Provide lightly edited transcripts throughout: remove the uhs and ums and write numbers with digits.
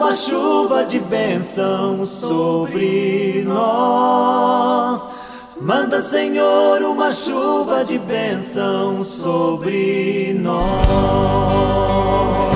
uma chuva de bênção sobre nós. Manda, Senhor, uma chuva de bênção sobre nós.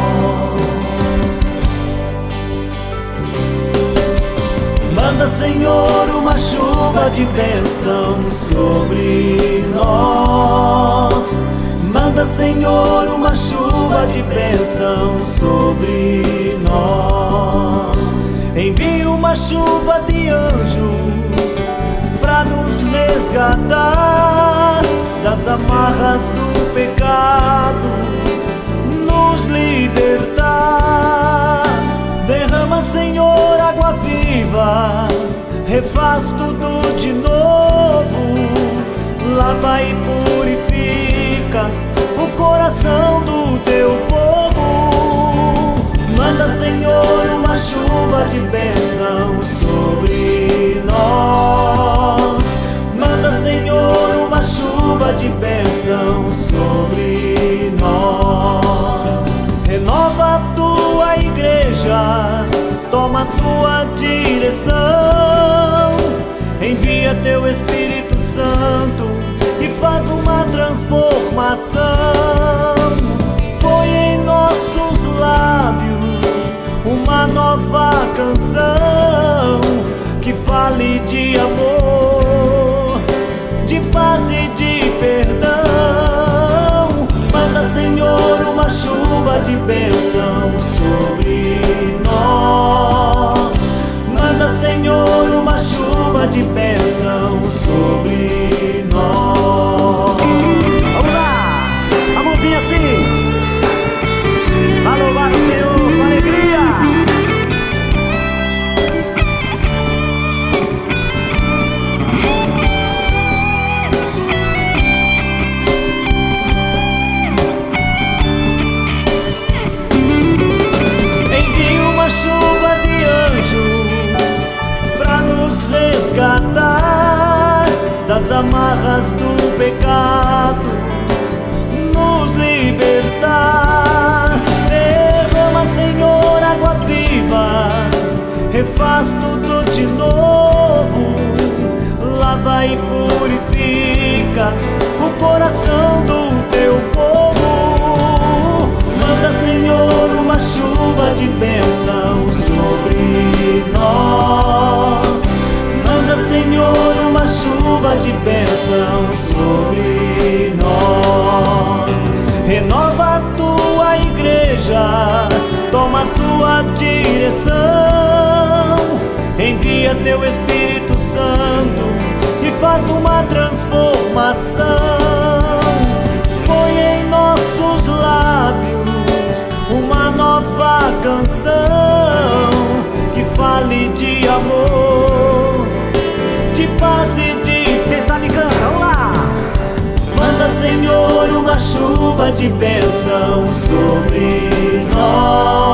Manda, Senhor, uma chuva de bênção sobre nós. Manda, Senhor, uma chuva de bênção sobre nós. Envia uma chuva de anjos pra nos resgatar das amarras do pecado, nos libertar. Derrama, Senhor, água viva, refaz tudo de novo, lava e purifica o coração do teu povo. Manda, Senhor, uma chuva de bênção sobre nós. Manda, Senhor, uma chuva de bênção sobre nós. Renova a tua igreja, toma a tua direção. Envia teu Espírito Santo e faz uma transformação. Põe em nossos lábios uma nova canção que fale de amor, de paz e de perdão. Manda, Senhor, uma chuva de bênção sobre nós. Manda, Senhor, uma chuva de bênção sobre nós. Vamos lá! A mãozinha assim! Pra louvar o Senhor com alegria! Envia uma chuva de anjos pra nos resgatar das amarras do pecado, nos libertar. Derrama, Senhor, água viva, refaz tudo de novo, lava e purifica o coração do teu povo. Manda, Senhor, uma chuva de bênção sobre nós. Manda, Senhor, uma chuva de bênção sobre nós. Renova a tua igreja, toma a tua direção. Envia teu Espírito Santo e faz uma transformação. Põe em nossos lábios uma nova canção que fale de amor, de paz e de... Quem sabe canta, vamos lá! Manda, Senhor, uma chuva de bênção sobre nós.